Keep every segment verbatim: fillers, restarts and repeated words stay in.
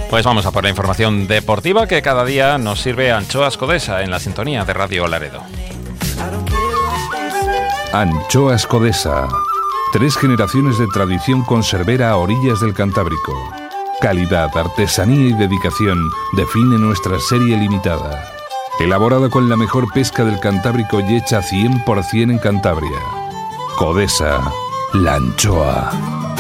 Pues vamos a por la información deportiva que cada día nos sirve Anchoas Codesa en la sintonía de Radio Laredo. Anchoas Codesa. Tres generaciones de tradición conservera a orillas del Cantábrico. Calidad, artesanía y dedicación define nuestra serie limitada. Elaborada con la mejor pesca del Cantábrico y hecha cien por ciento en Cantabria. Codesa, la anchoa.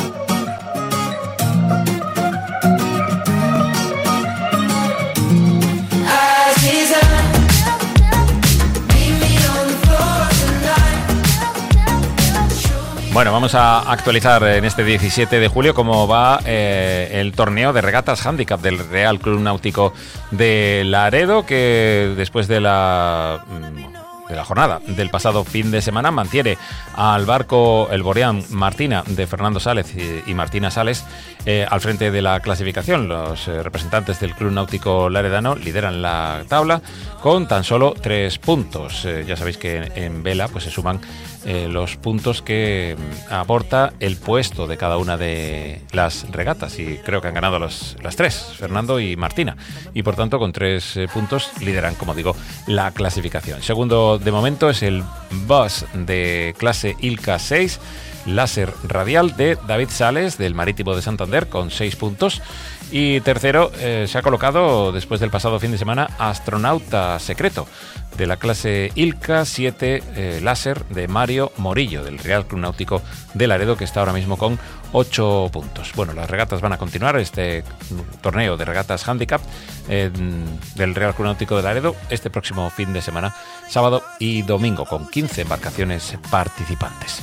Bueno, vamos a actualizar en este diecisiete de julio cómo va eh, el torneo de regatas handicap del Real Club Náutico de Laredo, que después de la... de la jornada del pasado fin de semana mantiene al barco el Boreán Martina de Fernando Sález y, y Martina Sales eh, al frente de la clasificación. Los eh, representantes del Club Náutico Laredano lideran la tabla con tan solo tres puntos. Eh, ya sabéis que en, en vela pues se suman eh, los puntos que mm, aporta el puesto de cada una de las regatas, y creo que han ganado los, las tres, Fernando y Martina, y por tanto con tres eh, puntos lideran, como digo, la clasificación. Segundo de momento es el bus de clase Ilka seis, láser radial, de David Sales del Marítimo de Santander con seis puntos. Y tercero eh, se ha colocado después del pasado fin de semana Astronauta Secreto de la clase Ilka siete eh, láser de Mario Morillo del Real Club Náutico de Laredo, que está ahora mismo con ocho puntos. Bueno, las regatas van a continuar, este torneo de regatas handicap eh, del Real Club Náutico de Laredo este próximo fin de semana, sábado y domingo, con quince embarcaciones participantes.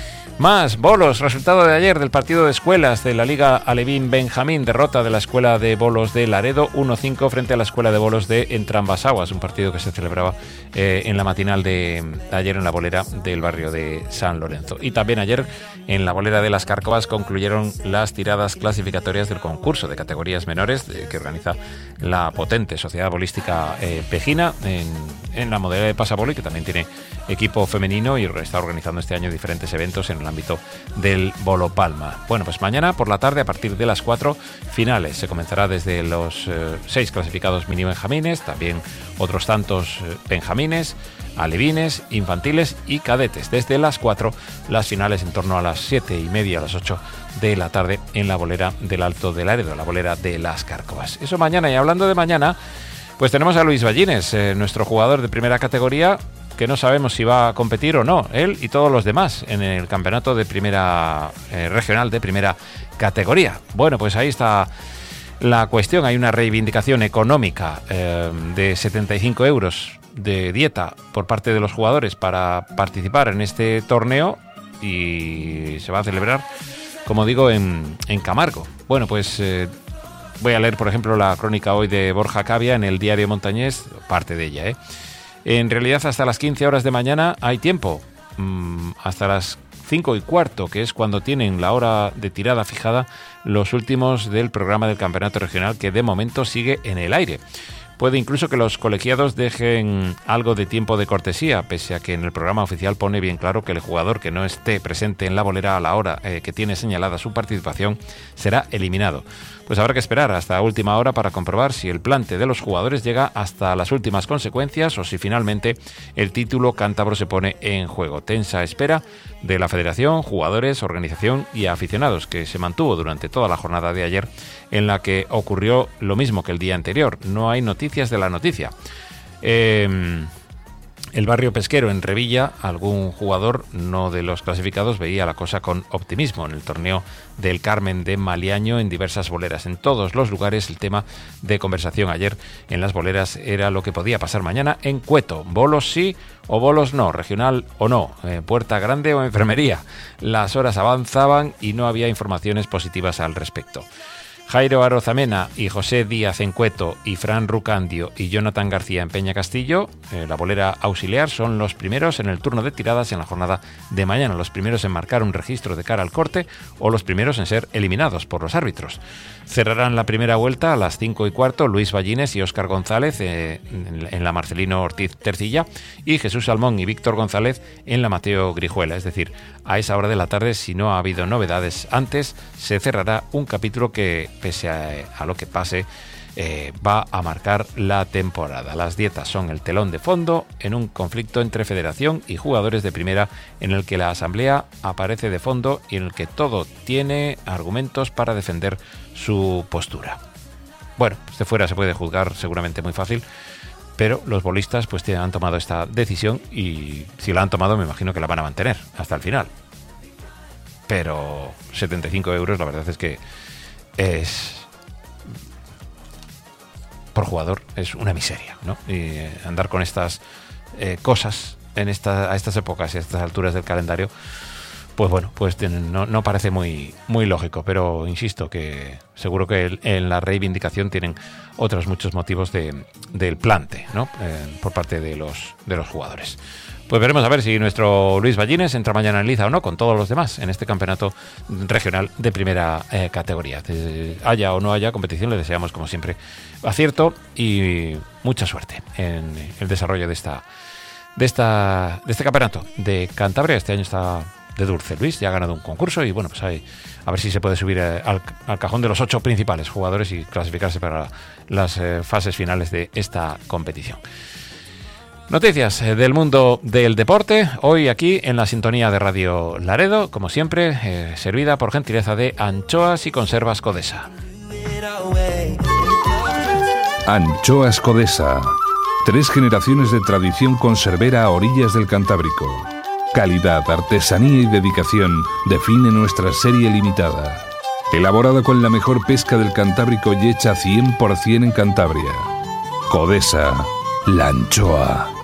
Más bolos, resultado de ayer del partido de escuelas de la Liga Alevín Benjamín, derrota de la Escuela de Bolos de Laredo uno cinco frente a la Escuela de Bolos de Entrambasaguas, un partido que se celebraba eh, en la matinal de ayer en la bolera del barrio de San Lorenzo. Y también ayer en la bolera de las Cárcovas concluyeron las tiradas clasificatorias del concurso de categorías menores de, que organiza la potente Sociedad Bolística eh, Pejina en, en la modalidad de pasabolo, y que también tiene equipo femenino y está organizando este año diferentes eventos en el ámbito del bolo palma. Bueno, pues mañana por la tarde a partir de las cuatro, finales. Se comenzará desde los eh, seis clasificados mini benjamines, también otros tantos eh, benjamines, alevines, infantiles y cadetes. Desde las cuatro, las finales en torno a las siete y media, a las ocho de la tarde en la bolera del Alto de Laredo, la bolera de las Cárcovas. Eso mañana. Y hablando de mañana, pues tenemos a Luis Ballines, eh, nuestro jugador de primera categoría, que no sabemos si va a competir o no, él y todos los demás, en el campeonato de primera eh, regional de primera categoría. Bueno, pues ahí está la cuestión. Hay una reivindicación económica eh, de setenta y cinco euros de dieta por parte de los jugadores para participar en este torneo, y se va a celebrar, como digo, en, en Camargo. Bueno, pues eh, voy a leer, por ejemplo, la crónica hoy de Borja Cavia en el Diario Montañés, parte de ella, ¿eh? En realidad hasta las quince horas de mañana hay tiempo, mm, hasta las cinco y cuarto, que es cuando tienen la hora de tirada fijada los últimos del programa del campeonato regional, que de momento sigue en el aire. Puede incluso que los colegiados dejen algo de tiempo de cortesía, pese a que en el programa oficial pone bien claro que el jugador que no esté presente en la bolera a la hora eh, que tiene señalada su participación será eliminado. Pues habrá que esperar hasta última hora para comprobar si el plante de los jugadores llega hasta las últimas consecuencias o si finalmente el título cántabro se pone en juego. Tensa espera de la Federación, jugadores, organización y aficionados, que se mantuvo durante toda la jornada de ayer, en la que ocurrió lo mismo que el día anterior. No hay noticias de la noticia. Eh... El barrio pesquero en Revilla, algún jugador no de los clasificados veía la cosa con optimismo en el torneo del Carmen de Maliaño en diversas boleras. En todos los lugares el tema de conversación ayer en las boleras era lo que podía pasar mañana en Cueto. Bolos sí o bolos no, regional o no, eh, puerta grande o enfermería. Las horas avanzaban y no había informaciones positivas al respecto. Jairo Arozamena y José Díaz en Cueto y Fran Rucandio y Jonathan García en Peña Castillo, eh, la bolera auxiliar, son los primeros en el turno de tiradas en la jornada de mañana, los primeros en marcar un registro de cara al corte o los primeros en ser eliminados por los árbitros. Cerrarán la primera vuelta a las cinco y cuarto Luis Ballines y Óscar González eh, en, en la Marcelino Ortiz Tercilla, y Jesús Salmón y Víctor González en la Mateo Grijuela. Es decir, a esa hora de la tarde, si no ha habido novedades antes, se cerrará un capítulo que pese a, a lo que pase, eh, va a marcar la temporada. Las dietas son el telón de fondo en un conflicto entre federación y jugadores de primera, en el que la asamblea aparece de fondo y en el que todo tiene argumentos para defender su postura. Bueno, desde fuera se puede juzgar seguramente muy fácil, pero los bolistas pues han tomado esta decisión y si la han tomado me imagino que la van a mantener hasta el final. Pero setenta y cinco euros la verdad es que es, por jugador, es una miseria, ¿no? Y andar con estas eh, cosas en esta, a estas épocas y a estas alturas del calendario, pues bueno, pues tienen, no, no parece muy, muy lógico, pero insisto que seguro que el, en la reivindicación tienen otros muchos motivos de, del plante, ¿no? Eh, por parte de los, de los jugadores. Pues veremos a ver si nuestro Luis Ballines entra mañana en liza o no con todos los demás en este campeonato regional de primera eh, categoría. Eh, haya o no haya competición, le deseamos como siempre acierto y mucha suerte en el desarrollo de esta, de esta, de este campeonato de Cantabria. Este año está de dulce. Luis ya ha ganado un concurso y bueno, pues ahí, a ver si se puede subir eh, al, al cajón de los ocho principales jugadores y clasificarse para las eh, fases finales de esta competición. Noticias del mundo del deporte, hoy aquí en la sintonía de Radio Laredo, como siempre, eh, servida por gentileza de Anchoas y Conservas Codesa. Anchoas Codesa. Tres generaciones de tradición conservera a orillas del Cantábrico. Calidad, artesanía y dedicación define nuestra serie limitada. Elaborada con la mejor pesca del Cantábrico y hecha cien por ciento en Cantabria. Codesa, la anchoa.